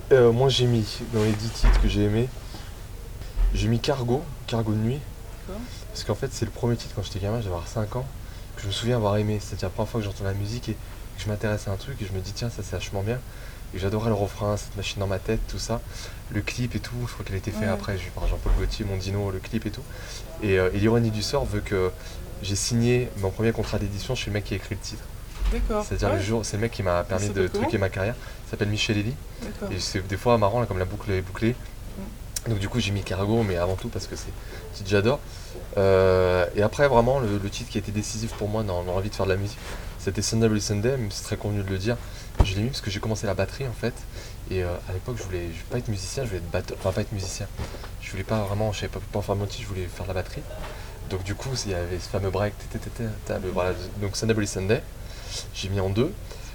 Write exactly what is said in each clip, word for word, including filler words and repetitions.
Euh, moi j'ai mis, dans les dix titres que j'ai aimés, j'ai mis Cargo, Cargo de nuit. D'accord. Parce qu'en fait c'est le premier titre quand j'étais gamin, j'avais avoir cinq ans, que je me souviens avoir aimé. C'était la première fois que j'entends la musique et que je m'intéresse à un truc et je me dis tiens ça c'est vachement bien. Et j'adorais le refrain, cette machine dans ma tête, tout ça. Le clip et tout, je crois qu'il a été fait Ouais, après, par Jean-Paul Gaultier, Mondino, le clip et tout. Et, euh, et l'ironie du sort veut que j'ai signé mon premier contrat d'édition chez le mec qui a écrit le titre. d'accord. C'est-à-dire le Ouais, jour, c'est le mec qui m'a il permis de s'appelle comment? truquer ma carrière. Il s'appelle Michel Elie. D'accord. Et c'est des fois marrant là, comme la boucle est bouclée. Mm. Donc du coup j'ai mis Cargo, mais avant tout parce que c'est un titre que j'adore. Euh, et après vraiment le, le titre qui a été décisif pour moi dans, dans l'envie de faire de la musique, c'était Sunday Bloody Sunday, même si c'est très convenu de le dire. Je l'ai mis parce que j'ai commencé la batterie en fait. Et euh, à l'époque je voulais, je voulais pas être musicien, je voulais être batteur. Enfin pas être musicien. Je voulais pas vraiment, je savais pas pour faire mon titre, je voulais faire de la batterie. Donc du coup il y avait ce fameux break, le, voilà, donc Sunday Bloody Sunday, j'ai mis en deux.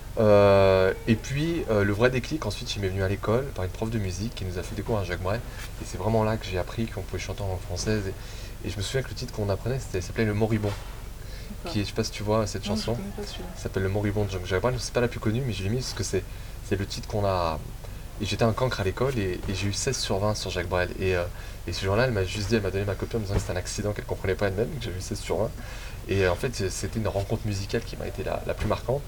Euh, et puis euh, le vrai déclic, ensuite il m'est venu à l'école par une prof de musique qui nous a fait découvrir Jacques Brel. Et c'est vraiment là que j'ai appris qu'on pouvait chanter en langue française. Et, et je me souviens que le titre qu'on apprenait, c'était, ça s'appelait Le Moribond. D'accord. Qui est, je sais pas si tu vois cette Non, je chanson, connais pas celui-là. ça s'appelle Le Moribond de Jacques Brel. C'est pas la plus connue, mais je l'ai mis parce que c'est, c'est le titre qu'on a. Et j'étais un cancre à l'école et, et j'ai eu seize sur vingt sur Jacques Brel. Et, euh, et ce jour-là, elle m'a juste dit, elle m'a donné ma copie en me disant que c'était un accident qu'elle comprenait pas elle-même, que j'avais eu seize sur vingt. Et euh, en fait, c'était une rencontre musicale qui m'a été la, la plus marquante.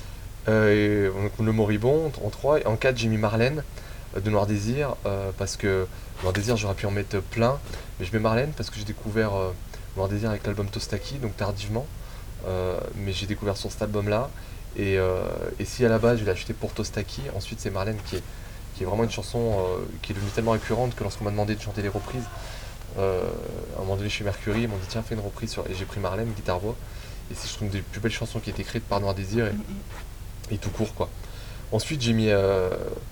Euh, et donc, le Moribond en trois, et en quatre j'ai mis Marlène euh, de Noir Désir euh, parce que Noir Désir j'aurais pu en mettre plein, mais je mets Marlène parce que j'ai découvert euh, Noir Désir avec l'album Tostaki, donc tardivement, euh, mais j'ai découvert sur cet album là. Et, euh, et si à la base je l'ai acheté pour Tostaki, ensuite c'est Marlène qui est, qui est vraiment une chanson euh, qui est devenue tellement récurrente que lorsqu'on m'a demandé de chanter les reprises, euh, à un moment donné chez Mercury, ils m'ont dit tiens fais une reprise sur... et j'ai pris Marlène, guitare-voix, et c'est je trouve une des plus belles chansons qui a été écrite par Noir Désir. Et, Mm, mm. et tout court quoi. Ensuite j'ai mis euh,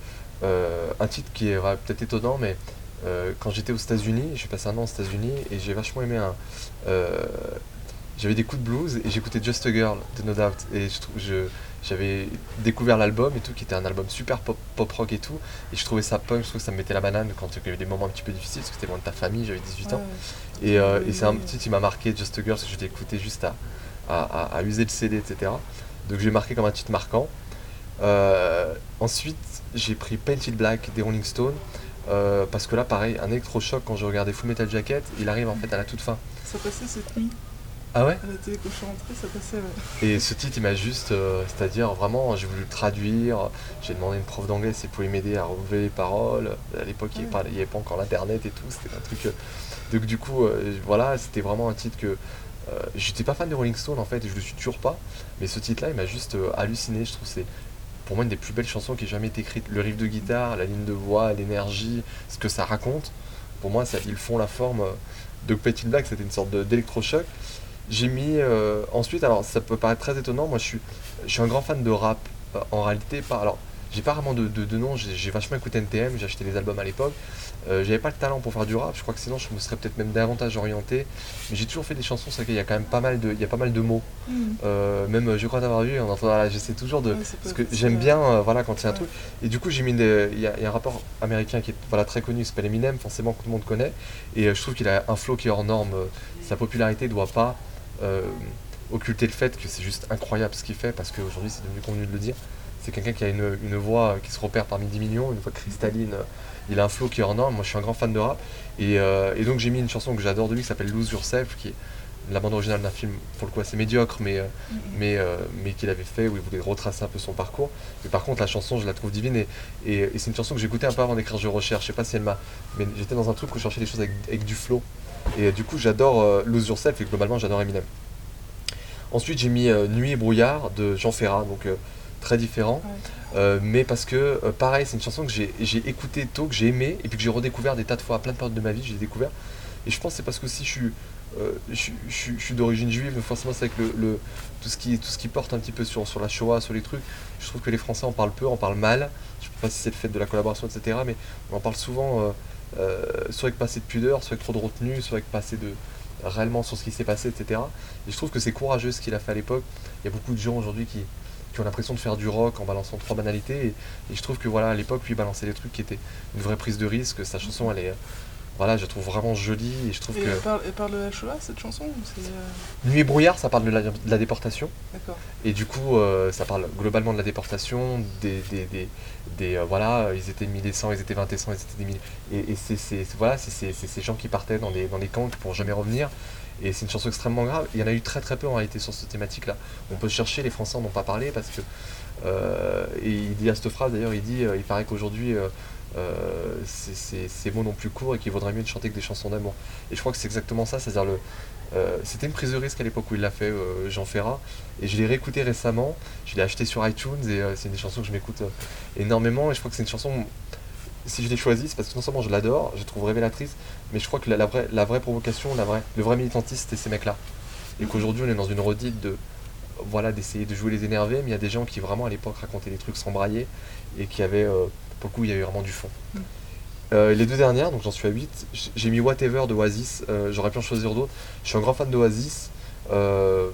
euh, un titre qui est euh, peut-être étonnant, mais euh, quand j'étais aux États-Unis, j'ai passé un an aux États-Unis et j'ai vachement aimé un. euh, J'avais des coups de blues et j'écoutais Just a Girl de No Doubt et je, trou- je- j'avais découvert l'album et tout qui était un album super pop, pop rock et tout, et je trouvais ça punk, je trouvais que ça me mettait la banane quand il y avait des moments un petit peu difficiles parce que c'était loin de ta famille, j'avais dix-huit Ouais, ans. ouais. Et, T'as euh, envoyé. et c'est un titre qui m'a marqué, Just a Girl, parce que je l'ai écouté juste à, à, à- à user le C D, et cetera. Donc j'ai marqué comme un titre marquant. Euh, ensuite, j'ai pris Painted Black des Rolling Stones. Euh, parce que là, pareil, un électrochoc quand je regardais Full Metal Jacket, il arrive en fait à la toute fin. Ça passait cette nuit Ah ouais. à la télé quand je suis rentrée, ça passait. Ouais. Et ce titre, il m'a juste. euh, c'est-à-dire, vraiment, j'ai voulu le traduire. J'ai demandé à une prof d'anglais si elle pouvait m'aider à relever les paroles. À l'époque, il n'y Ouais. avait, pas- il y avait pas encore l'internet et tout. C'était un truc. euh, Donc, du coup, euh, voilà, c'était vraiment un titre que. euh, J'étais pas fan de Rolling Stone en fait, et je le suis toujours pas. Mais ce titre-là, il m'a juste euh, halluciné. Je trouve que c'est pour moi une des plus belles chansons qui ait jamais été écrite. Le riff de guitare, la ligne de voix, l'énergie, ce que ça raconte. Pour moi, ça, ils font la forme euh, de Petit Black, c'était une sorte de- d'électrochoc. J'ai mis euh, ensuite, alors ça peut paraître très étonnant, moi je suis, je suis un grand fan de rap euh, en réalité. Pas, alors, j'ai pas vraiment de, de, de nom, j'ai j'ai vachement écouté N T M, j'ai acheté les albums à l'époque. Euh, j'avais pas le talent pour faire du rap, je crois que sinon je me serais peut-être même davantage orienté. Mais j'ai toujours fait des chansons sur lesquelles il y a quand même pas mal de, il y a pas mal de mots. Mm. Euh, même euh, je crois t'avoir vu, on entend, voilà, j'essaie toujours de. Ouais, c'est Parce pas que facile, j'aime ouais. bien euh, voilà, quand il y a un Ouais. truc. Et du coup, j'ai mis des- il y, a, il y a un rapport américain qui est voilà, très connu, qui s'appelle Eminem, forcément que tout le monde connaît. Et euh, je trouve qu'il a un flow qui est hors norme. euh, Sa popularité doit pas euh, occulter le fait que c'est juste incroyable ce qu'il fait, parce qu'aujourd'hui c'est devenu convenu de le dire. C'est quelqu'un qui a une, une voix qui se repère parmi dix millions, une voix cristalline. euh, Il a un flow qui est hors norme. Moi, je suis un grand fan de rap. Et, euh, et donc, j'ai mis une chanson que j'adore de lui qui s'appelle Lose Yourself, qui est la bande originale d'un film pour le coup assez médiocre, mais, euh, Mm, mm. mais, euh, mais qu'il avait fait où il voulait retracer un peu son parcours. Mais par contre, la chanson, je la trouve divine, et, et, et c'est une chanson que j'écoutais un peu avant d'écrire Je Recherche. Je sais pas si elle m'a. Mais j'étais dans un truc où je cherchais des choses avec, avec du flow. Et euh, du coup, j'adore euh, Lose Yourself, et globalement, j'adore Eminem. Ensuite, j'ai mis euh, Nuit et brouillard de Jean Ferrat, donc euh, très différent. Ouais. Euh, mais parce que, euh, pareil, c'est une chanson que j'ai j'ai écoutée tôt, que j'ai aimée, et puis que j'ai redécouvert des tas de fois, à plein de périodes de ma vie, j'ai découvert. Et je pense que c'est parce que si je suis, euh, je, suis- je suis- je suis d'origine juive, donc forcément c'est avec le, le- tout, ce qui, tout ce qui porte un petit peu sur, sur la Shoah, sur les trucs. Je trouve que les Français en parlent peu, en parlent mal. Je sais pas si c'est le fait de la collaboration, et cetera. Mais on en parle souvent, euh, euh, soit avec pas assez de pudeur, soit avec trop de retenue, soit avec pas assez de réellement sur ce qui s'est passé, et cetera. Et je trouve que c'est courageux ce qu'il a fait à l'époque. Il y a beaucoup de gens aujourd'hui qui, qui ont l'impression de faire du rock en balançant trois banalités. Et, et je trouve que voilà, à l'époque, lui, il balançait des trucs qui étaient une vraie prise de risque. Sa chanson, elle est, voilà, je la trouve vraiment jolie et je trouve Et que elle parle, elle parle de la Shoah, cette chanson ou c'est... euh, Nuit et brouillard, ça parle de la, de la déportation. D'accord. Et du coup, euh, ça parle globalement de la déportation, des, des, des, des, euh, voilà, euh, ils étaient mille et cent, ils étaient vingt et cent, ils étaient des mille. Et, et c'est c'est- c'est- voilà, c'est c'est- c'est ces gens qui partaient dans des, dans des camps pour jamais revenir. Et c'est une chanson extrêmement grave. Il y en a eu très très peu en réalité sur cette thématique-là. On peut chercher, les Français n'en ont pas parlé parce que. euh, et il dit à cette phrase d'ailleurs, il dit, euh, il paraît qu'aujourd'hui, euh, euh, ces ces- ces mots n'ont plus cours et qu'il vaudrait mieux de chanter que des chansons d'amour. Et je crois que c'est exactement ça, c'est-à-dire le. euh, c'était une prise de risque à l'époque où il l'a fait, euh, Jean Ferrat, et je l'ai réécouté récemment, je l'ai acheté sur iTunes, et euh, c'est une des chansons que je m'écoute euh, énormément, et je crois que c'est une chanson, si je l'ai choisie, c'est parce que non seulement je l'adore, je la trouve révélatrice, mais je crois que la, la vraie, la vraie provocation, la vraie, le vrai militantisme, c'était ces mecs-là. Et qu'aujourd'hui, on est dans une redite de, voilà, d'essayer de jouer les énervés, mais il y a des gens qui vraiment à l'époque racontaient des trucs sans brailler, et qui avaient, euh, pour le coup, il y a eu vraiment du fond. Mm. Euh, les deux dernières, donc j'en suis à huit, j'ai mis Whatever de Oasis, euh, j'aurais pu en choisir d'autres. Je suis un grand fan d'Oasis. Euh,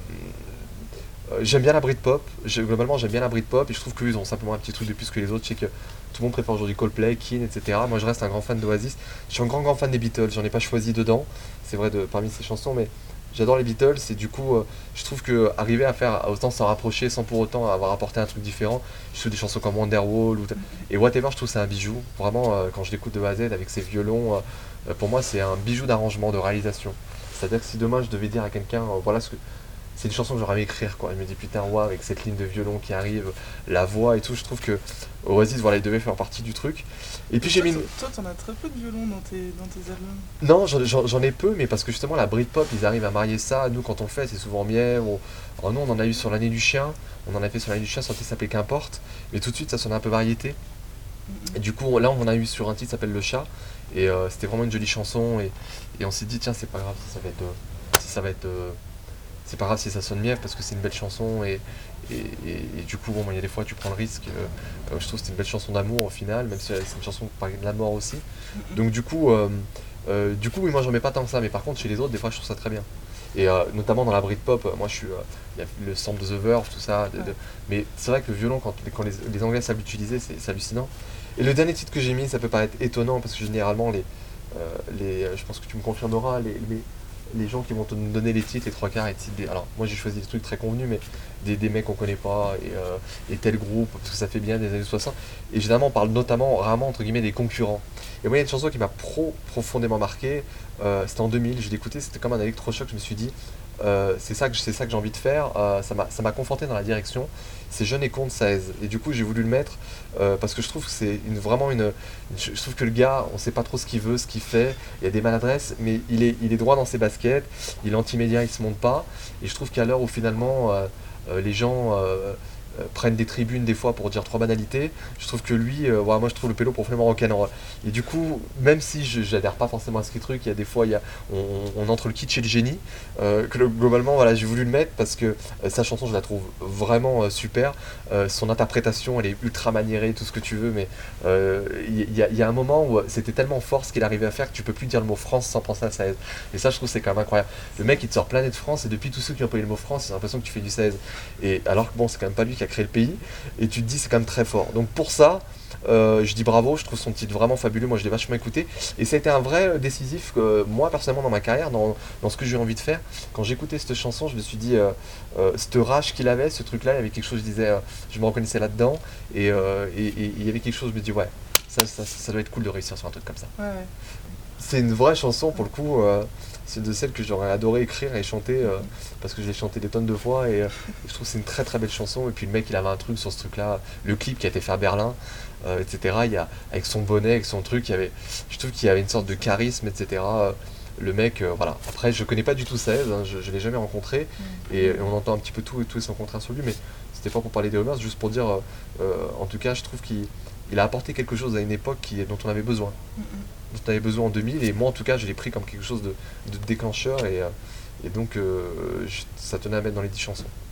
euh, j'aime bien la Britpop, j'ai- globalement j'aime bien la Britpop et je trouve qu'ils ont simplement un petit truc de plus que les autres. Je sais que tout le monde préfère aujourd'hui Coldplay, Keane, et cetera. Moi je reste un grand fan d'Oasis. Je suis un grand grand fan des Beatles, j'en ai pas choisi dedans, c'est vrai de, parmi ces chansons, mais j'adore les Beatles et du coup euh, je trouve que arriver à faire autant s'en rapprocher sans pour autant avoir apporté un truc différent, je trouve des chansons comme Wonderwall ou t- et Whatever, je trouve que c'est un bijou. Vraiment, euh, quand je l'écoute de A à Z avec ses violons, euh, euh, pour moi c'est un bijou d'arrangement, de réalisation. C'est-à-dire que si demain je devais dire à quelqu'un, euh, voilà ce que c'est une chanson que j'aurais aimé écrire, quoi. Je me dis putain, ouais, avec cette ligne de violon qui arrive, la voix et tout, je trouve que Oasis, voilà, il devait faire partie du truc. Et puis j'ai Toi, mis une- toi, toi, t'en as très peu de violon dans tes, dans tes albums. non, j'en j'en- j'en ai peu, mais parce que justement la Britpop, ils arrivent à marier ça. Nous, quand on le fait, c'est souvent mièvre. Ou... Oh non, on en a eu sur l'année du chien. On en a fait sur l'année du chien, sur un titre qui s'appelait Qu'importe. Mais tout de suite, ça sonnait un peu variété. Mm, Et du coup, là, on en a eu sur un titre qui s'appelle Le Chat. Et euh, c'était vraiment une jolie chanson. Et, et on s'est dit, tiens, c'est pas grave si ça va être. euh, si ça va être euh, c'est pas grave si ça sonne mièvre parce que c'est une belle chanson. Et, et, et- et du coup, bon, il y a des fois, tu prends le risque. euh, euh, je trouve que c'est une belle chanson d'amour au final, même si euh, c'est une chanson qui parle de la mort aussi. mm, Donc du coup, euh, euh, du coup, oui, moi j'en mets pas tant que ça, mais par contre chez les autres, des fois je trouve ça très bien. Et euh, notamment dans la Britpop, euh, moi je suis, euh, il y a le sample de The Verve, tout ça. de- de- Ouais. Mais c'est vrai que le violon, quand, quand les, les Anglais savent l'utiliser, c'est c'est hallucinant. Et le dernier titre que j'ai mis, ça peut paraître étonnant parce que généralement les, euh, les, euh, je pense que tu me confirmeras, les, les, les gens qui vont te donner les titres, les trois quarts, et titres des- alors moi j'ai choisi des trucs très convenus, mais des, des mecs qu'on connaît pas et, euh, et tel groupe parce que ça fait bien des années soixante. Et généralement on parle notamment, rarement entre guillemets, des concurrents. Et moi il y a une chanson qui m'a pro profondément marqué, euh, c'était en deux mille, je l'ai écouté, c'était comme un électrochoc, je me suis dit euh, c'est ça que c'est ça que j'ai envie de faire, euh, ça m'a ça m'a conforté dans la direction. C'est Jeune et con de Saez et du coup j'ai voulu le mettre euh, parce que je trouve que c'est une, vraiment une, une- je je trouve que le gars on sait pas trop ce qu'il veut, ce qu'il fait, il y a des maladresses mais il est il est droit dans ses baskets, il est anti-média, il se monte pas et je trouve qu'à l'heure où finalement euh, euh, les gens euh, euh, prennent des tribunes des fois pour dire trois banalités, je trouve que lui, euh, voilà, moi je trouve le pélo profondément rock'n'roll. Et du coup, même si je j'adhère pas forcément à ce truc, il y a des fois, il y a, on, on- on entre le kitsch et le génie, euh, que le- globalement, voilà, j'ai voulu le mettre parce que euh, sa chanson, je la trouve vraiment euh, super. Euh, son interprétation, elle est ultra maniérée, tout ce que tu veux, mais euh, il y, y a il y a un moment où euh, c'était tellement fort ce qu'il arrivait à faire que tu peux plus dire le mot France sans penser à seize. Et ça, je trouve que c'est quand même incroyable. Le mec, il te sort Planète France et depuis tous ceux qui ont employé le mot France, j'ai l'impression que tu fais du seize. Et alors que bon, c'est quand même pas lui qui a créé le pays, et tu te dis c'est quand même très fort. Donc pour ça, euh, je dis bravo, je trouve son titre vraiment fabuleux, moi je l'ai vachement écouté, et ça a été un vrai euh, décisif, que moi personnellement dans ma carrière, dans, dans ce que j'ai envie de faire. Quand j'écoutais cette chanson, je me suis dit, euh, euh, cette rage qu'il avait, ce truc-là, il y avait quelque chose, je disais, euh, je me reconnaissais là-dedans, et, euh, et- et il y avait quelque chose, je me dis, ouais, ça, ça, ça doit être cool de réussir sur un truc comme ça. Ouais, ouais. C'est une vraie chanson pour le coup, euh, c'est de celles que j'aurais adoré écrire et chanter euh, parce que je l'ai chanté des tonnes de fois et, euh, et je trouve que c'est une très très belle chanson. Et puis le mec il avait un truc sur ce truc là, le clip qui a été fait à Berlin, euh, et cetera. Il y a, avec son bonnet, avec son truc, il y avait, je trouve qu'il y avait une sorte de charisme, et cetera. Euh, Le mec, euh, voilà. Après, je connais pas du tout seize, hein, je, je l'ai jamais rencontré et, et on entend un petit peu tout et tout et son contraire sur lui, mais c'était pas pour parler des rumeurs, c'est juste pour dire, euh, euh, en tout cas, je trouve qu'il il a apporté quelque chose à une époque qui, dont on avait besoin. Mm, mm. Dont on avait besoin en deux mille et moi en tout cas je l'ai pris comme quelque chose de, de déclencheur et, euh, et donc euh, je- ça tenait à mettre dans les dix chansons.